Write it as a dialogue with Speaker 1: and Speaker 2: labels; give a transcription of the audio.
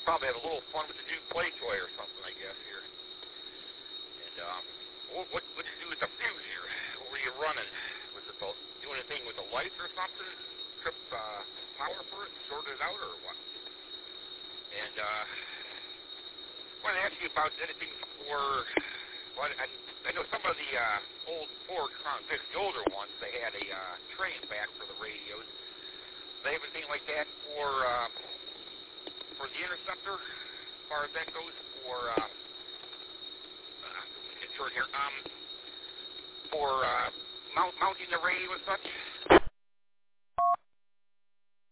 Speaker 1: probably have a little fun with the new play toy or something, I guess, here. And what did you do with the fuse here? What were you running? Was it doing anything with the lights or something? Trip power for it, sorted it out, or what? And I want to ask you about anything for. Well, I know some of the old Ford Crown Vics, the older ones, they had a tray in back for the radios. They have anything like that for the Interceptor, as far as that goes, for short here, for mounting the radio and such?